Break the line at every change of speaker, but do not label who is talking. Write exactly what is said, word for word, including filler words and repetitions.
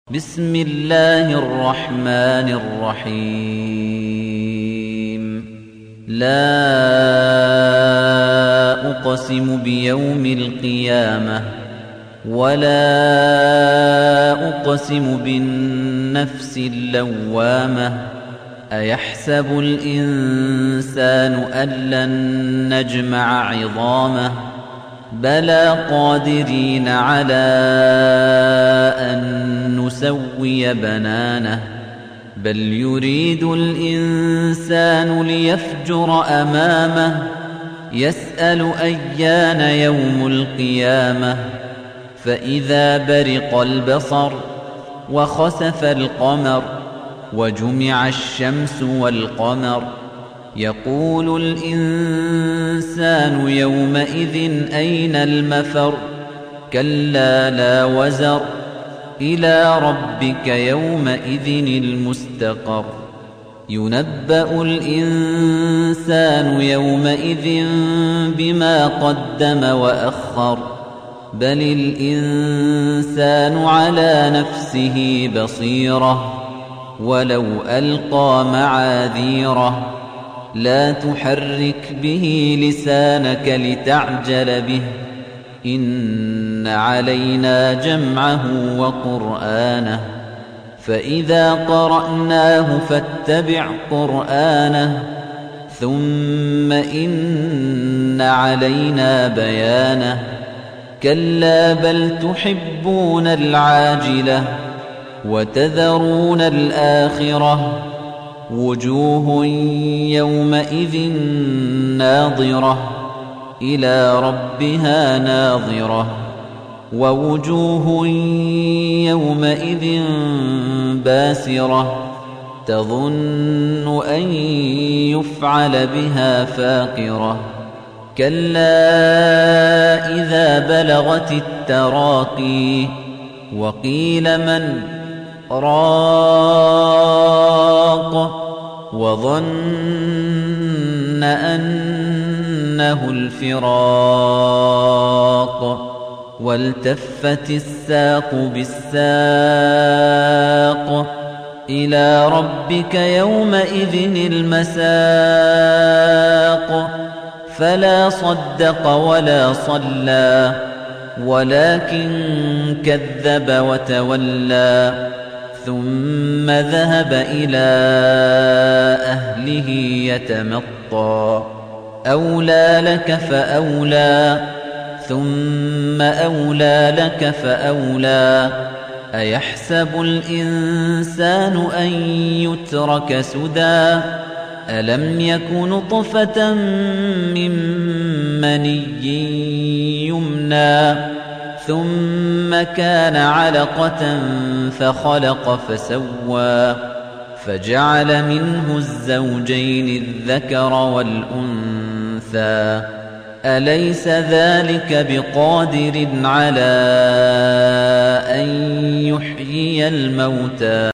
بسم الله الرحمن الرحيم لا أقسم بيوم القيامة ولا أقسم بالنفس اللوامة أيحسب الإنسان أن لن نجمع عظامه بلى قادرين على أن نسوي بنانه بل يريد الإنسان ليفجر أمامه يسأل أيان يوم القيامة فإذا برق البصر وخسف القمر وجمع الشمس والقمر يقول الإنسان يومئذ أين المفر كلا لا وزر إلى ربك يومئذ المستقر ينبأ الإنسان يومئذ بما قدم وأخر بل الإنسان على نفسه بصيرة ولو ألقى معاذيره لا تحرك به لسانك لتعجل به إن علينا جمعه وقرآنه فإذا قرأناه فاتبع قرآنه ثم إن علينا بيانه كلا بل تحبون العاجلة وتذرون الآخرة وجوه يومئذ ناظرة إلى ربها ناظرة ووجوه يومئذ باسرة تظن أن يفعل بها فاقرة كلا إذا بلغت التراقي وقيل من راق وظن أنه الفراق والتفت الساق بالساق إلى ربك يومئذ المساق فلا صدق ولا صلى ولكن كذب وتولى ثم ذهب إلى أهله يتمطى أولى لك فأولى ثم أولى لك فأولى أيحسب الإنسان أن يترك سدى ألم يك نطفة من مني يمنى ثم كان علقة فخلق فسوى فجعل منه الزوجين الذكر والأنثى أليس ذلك بقادر على أن يحيي الموتى